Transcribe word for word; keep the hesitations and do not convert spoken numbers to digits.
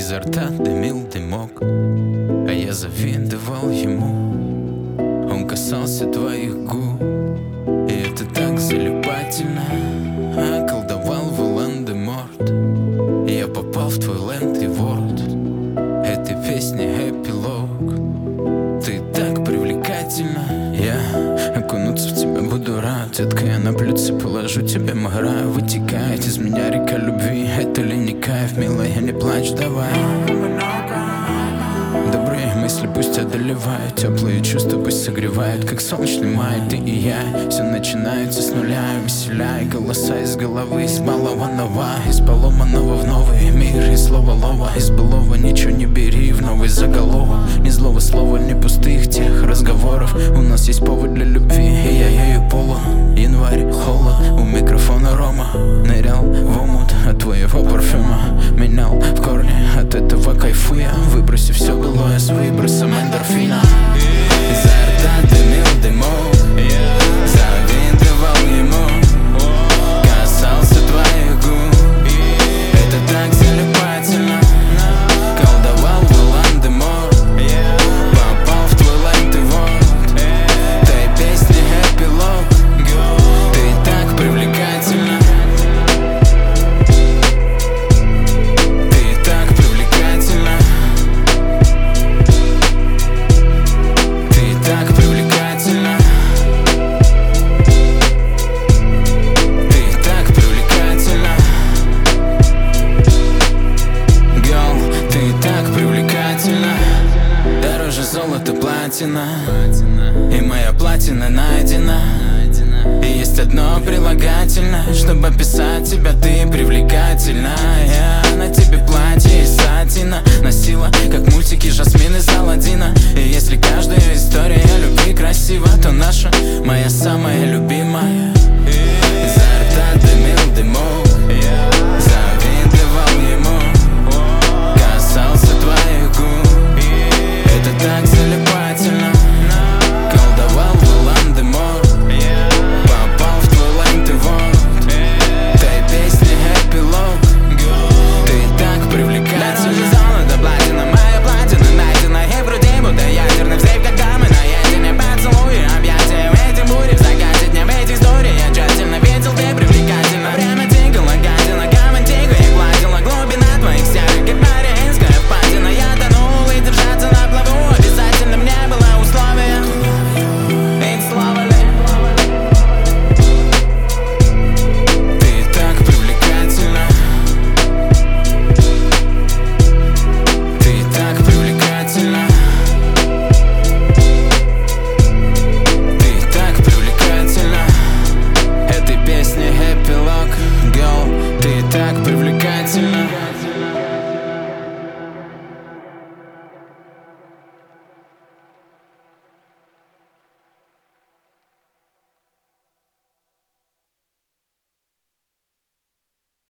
Изо рта дымил дымок, а я завидовал ему. Он касался твоих губ, и это так залипательно. Околдовал Волан-де-Морт, я попал в твой ленд и ворд. Этой песни эпилог. Ты так привлекательна. Я окунуться в тебя буду рад. Детка, я на блюдце положу тебе мгра. Вытекает из меня река любви. Это ли не кайф, милая, не плачь, давай. Добрые мысли пусть одолевают, теплые чувства пусть согревают, как солнечный май. Ты и я, все начинается с нуля. Веселяй голоса из головы, из балованного, из поломанного в новый мир. Из слова лова, из былого ничего не бери в новый заголовок. Ни злого слова, ни пустых тех разговоров. У нас есть повод для любви, и я ею полон. Январь, холод, у микрофона Рома. Нырял в омут от твоего парфюма. Менял в корне, от этого кайфуя. Выбросив все былое с выбросом эндорфина. Изо рта дымил дымок, завидовал ему. Касался твоих губ, это так залипательно. Колдовал Волан-де-Морт, попал в твой ленд и ворд. Той песни эпилог. Ты так привлекательна. Ты так привлекательна. Ты так привлекательна. Ты так привлекательна. Girl, ты так привлекательна. Дороже золота платина, и моя платина найдена. И есть одно прилагательное, чтобы описать тебя, ты привлекательна. Я на тебе платье из сатина носила, как мультики Жасмин из Аладдина. И если каждая история любви красива, то наша, моя самая любимая